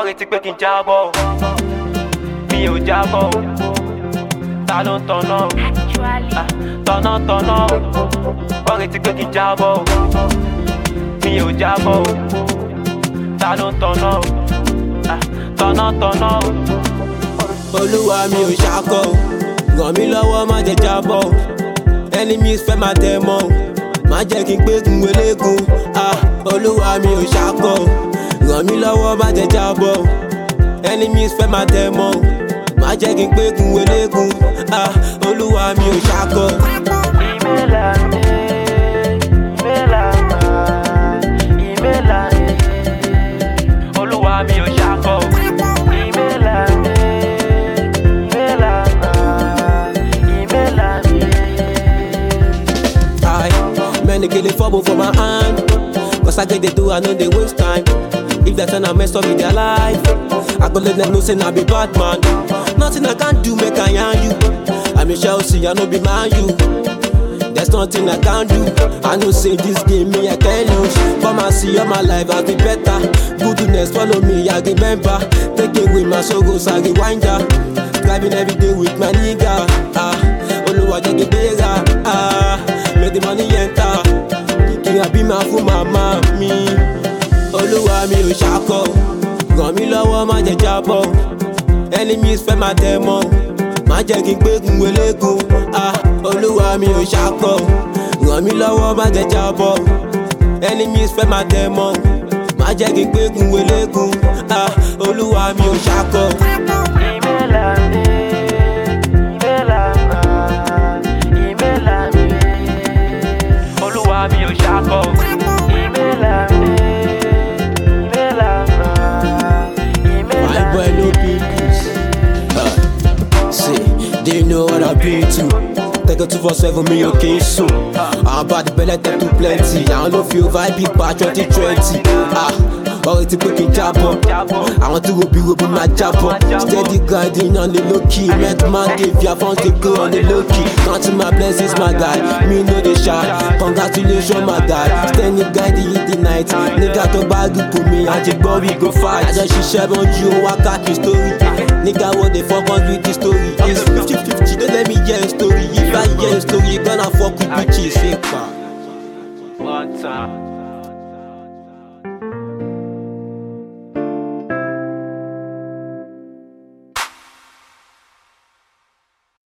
retí pé kí n jábọ̀ mi ò jábọ̀ ta ló ń tọ̀nà tọ̀nà wọ́n retí pé kí n jábọ̀ mi ò jábọ̀ ta ló ń tọ̀nà tọ̀nà. Olúwa mi ò ṣàkọ ràn mí lọ́wọ́ má jẹ́ jábọ̀ enemies fẹ́ máa tẹ̀ mọ́ má jẹ́ kí n gbégun eléegun. Olúwa mi ò ṣàkọ ràn mí lọ́wọ́ má jẹ́ jábọ̀ enemies fẹ́ máa tẹ̀ mọ́ má jẹ́ kí n gbégun eléegun. Olúwa mi ò ṣàkọ. Olúwa mi ò ṣàkọ. Many kill it fumble for my hand, cause I get they do, I know they waste time. If that turn I mess up in their life, I go let them know say I be bad man. Nothing I can't do, make I yarn you. I'm a Chelsea, I know be man you. There's nothing I can't do. I know say this game me I can't lose. Come and see all my life I'll be better. Goodness follow me, I remember. Take away my sorrows, I rewind ya. Driving every day with my nigga. Oluwa jẹ́ kí bẹ́ẹ̀rẹ̀. Make the money enter. Kí I be my fún màmá mi. Olúwa mi ò ṣàkọ ràn mí lọ́wọ́ má jẹ́ jábọ̀ enemies fẹ́ máa tẹ̀ mọ́ má jẹ́ kí n gbégun eléegun. Olúwa mi ò ṣàkọ ràn mí lọ́wọ́ má jẹ́ jábọ̀ enemies fẹ́ máa tẹ̀ mọ́ má jẹ́ kí n gbégun eléegun. Olúwa mi ò ṣàkọ. Olúwa mi ò ṣàkọ. My boy no peoples. They know what I've been to. Take a 247 me okay so. I'm about the belly take too plenty. I don't feel vibe big by 2020. Already picking job up. I want to be my job up. Steady grinding on the low key. Met man give ya found to go on the low key. Counting my blessings, my guy. Me know the shot. Congratulations, my guy. Steady grinding in the night. Nigga to bag you to me. I just boy we go fight. I just share on you. I got the story. Nigga what the fuck on with the story? It's 50-50. Don't let me hear a story. If I hear a story, gonna fuck with bitches. Fake man. One time.